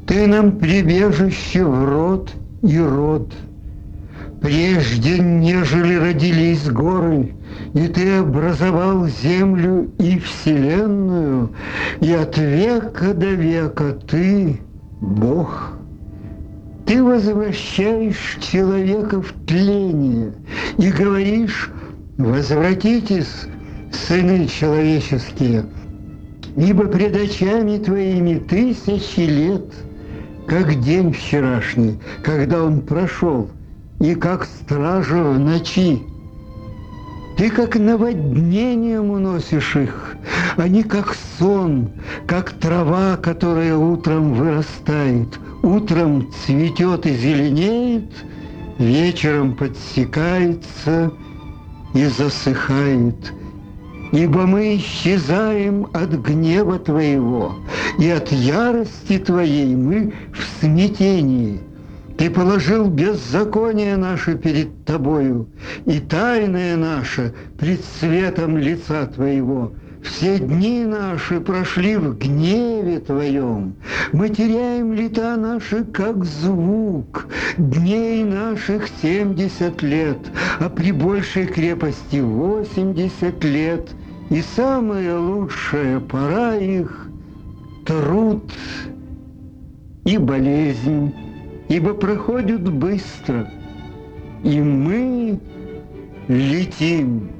Ты нам прибежище в род и род. Прежде, нежели родились горы, и ты образовал землю и вселенную, и от века до века ты Бог. Ты возвращаешь человека в тление и говоришь: возвратитесь, сыны человеческие, ибо пред очами твоими тысячи лет, как день вчерашний, когда он прошел, и как стража в ночи. Ты как наводнением уносишь их, они как сон, как трава, которая утром вырастает, утром цветет и зеленеет, вечером подсекается и засыхает. Ибо мы исчезаем от гнева Твоего, и от ярости Твоей мы в смятении. Ты положил беззаконие наше перед Тобою, и тайное наше пред светом лица Твоего. Все дни наши прошли в гневе Твоем. Мы теряем лета наши, как звук. Дней наших 70 лет, а при большей крепости 80 лет. И самая лучшая пора их – труд и болезнь, ибо проходят быстро, и мы летим.